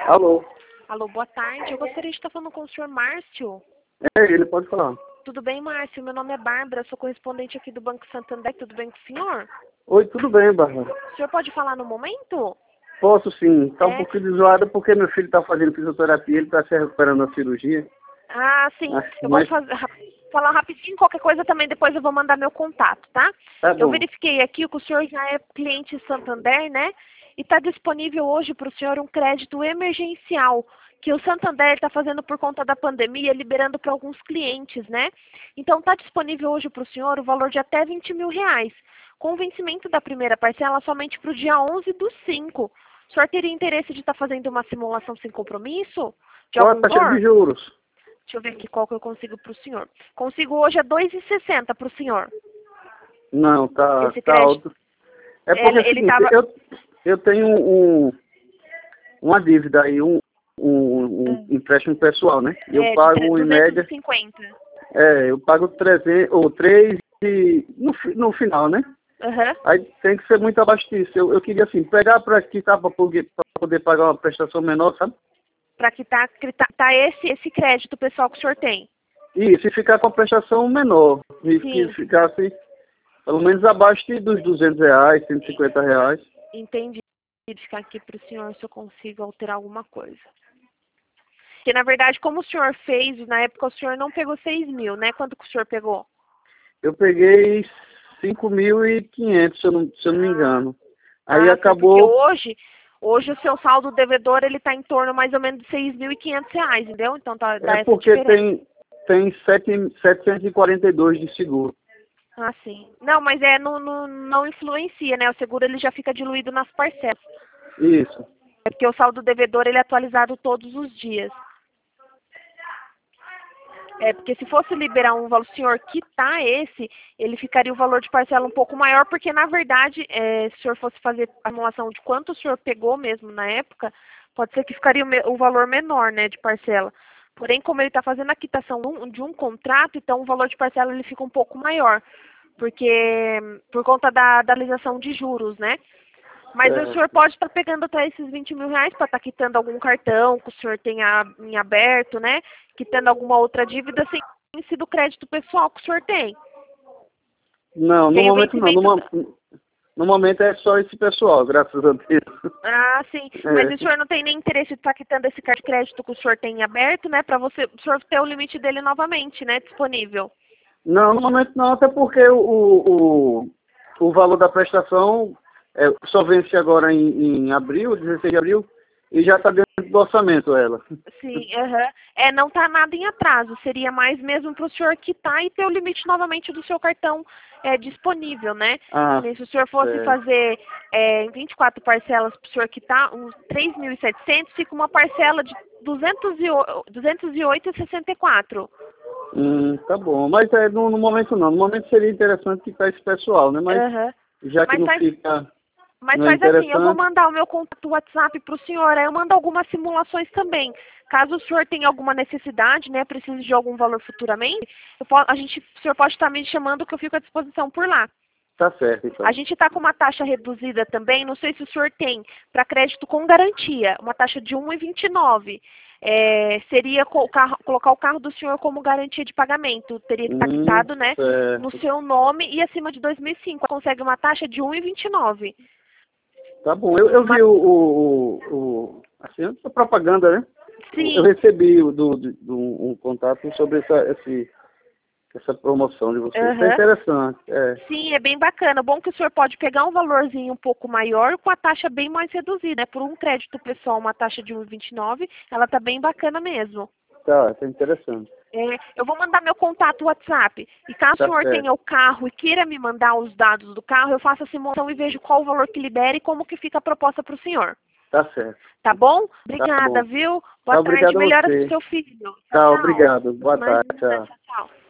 Alô? Alô, boa tarde. Eu gostaria de estar falando com o senhor Márcio. É, ele pode falar. Tudo bem, Márcio? Meu nome é Bárbara, sou correspondente aqui do Banco Santander. Tudo bem com o senhor? Oi, tudo bem, Bárbara? O senhor pode falar no momento? Posso sim. Tá um É. pouquinho zoado porque meu filho tá fazendo fisioterapia, ele tá se recuperando da cirurgia. Ah, sim. Eu vou Mas falar rapidinho, qualquer coisa também depois eu vou mandar meu contato, tá? tá Eu bom. verifiquei aqui que o senhor já é cliente Santander, né? E está disponível hoje para o senhor um crédito emergencial que o Santander está fazendo por conta da pandemia, liberando para alguns clientes, né? Então está disponível hoje para o senhor o valor de até R$ 20.000, com o vencimento da primeira parcela somente para o dia 11/5. O senhor teria interesse de estar fazendo uma simulação sem compromisso? De Qual a algum taxa de valor? juros? Deixa eu ver aqui qual que eu consigo para o senhor. Consigo hoje a 2,60 para o senhor. Não, tá Esse crédito. alto. É porque é o Ele seguinte, estava... eu tenho uma dívida aí, um empréstimo pessoal, né? Eu É, de pago em média, 250. eu pago 300 ou 3 e no final, né? Aham. Aí tem que ser muito abaixo disso. Eu queria assim, pegar para quitar para poder pagar uma prestação menor, sabe? Para quitar esse crédito pessoal que o senhor tem. Isso, e ficar com a prestação menor. E que Sim, ficasse pelo menos abaixo dos R$ 200, R$ 150. entendi. Vou ficar aqui para o senhor se eu consigo alterar alguma coisa. Porque, na verdade, como o senhor fez, na época o senhor não pegou 6.000, né? Quanto que o senhor pegou? Eu peguei 5.500, se eu não me engano. Aí Ah, sim, porque acabou, hoje o seu saldo devedor, ele está em torno mais ou menos de R$ 6.500, entendeu? Então dá essa porque diferença. tem 742 de seguro. Ah, sim. Não, mas não influencia, né? O seguro ele já fica diluído nas parcelas. Isso. É porque o saldo devedor ele é atualizado todos os dias. É, porque se fosse liberar um valor, o senhor quitar esse, ele ficaria o valor de parcela um pouco maior, porque na verdade, se o senhor fosse fazer a simulação de quanto o senhor pegou mesmo na época, pode ser que ficaria o valor menor, né, de parcela. Porém, como ele está fazendo a quitação de um contrato, então o valor de parcela ele fica um pouco maior, porque por conta da alização de juros, né? Mas o senhor pode estar pegando até esses R$ 20.000 para estar quitando algum cartão que o senhor tenha em aberto, né? Quitando alguma outra dívida sem ser do crédito pessoal que o senhor tem. Não, no Tem o momento não. vencimento. No momento é só esse pessoal, graças a Deus. Ah, sim. Mas o senhor não tem nem interesse de estar quitando esse cartão de crédito que o senhor tem em aberto, né? Para o senhor ter o limite dele novamente, né? Disponível. Não, no momento não, até porque o valor da prestação só vence agora em abril, 16 de abril, e já está dentro do orçamento ela. Sim, aham. Não tá nada em atraso. Seria mais mesmo para o senhor quitar e ter o limite novamente do seu cartão disponível, né? Ah, Se o senhor fosse certo. fazer em 24 parcelas para o senhor quitar, uns 3.700, fica uma parcela de 208,64. Tá bom. Mas no momento não. No momento seria interessante quitar esse pessoal, né? Mas Aham. já que Mas não faz, fica, mas não é faz assim, eu vou interessante, mandar o meu contato WhatsApp para o senhor, aí eu mando algumas simulações também. Caso o senhor tenha alguma necessidade, né, precise de algum valor futuramente, o senhor pode estar me chamando que eu fico à disposição por lá. tá certo, então. A gente está com uma taxa reduzida também, não sei se o senhor tem, para crédito com garantia, uma taxa de 1,29. Seria colocar o carro do senhor como garantia de pagamento, teria que estar quitado, né, no Certo. seu nome e acima de 2.005. Consegue uma taxa de 1,29. Tá bom. Eu vi assim, a propaganda, né? Eu Sim, recebi um contato sobre essa promoção de vocês. Isso é aham. interessante. Sim, é bem bacana. Bom que o senhor pode pegar um valorzinho um pouco maior com a taxa bem mais reduzida, né? Por um crédito pessoal, uma taxa de 1,29, ela tá bem bacana mesmo. Tá, isso é interessante. Eu vou mandar meu contato WhatsApp. E caso o Tá senhor certo. tenha o carro e queira me mandar os dados do carro, eu faço a simulação e vejo qual o valor que libera e como que fica a proposta para o senhor. Tá certo. Tá bom? Tá Obrigada, bom. viu? Tá, Boa tarde. obrigado a Melhoras pro você. seu filho. Tchau, Tá, tchau. obrigado. Boa tarde. Imagina, Tchau. tchau, tchau.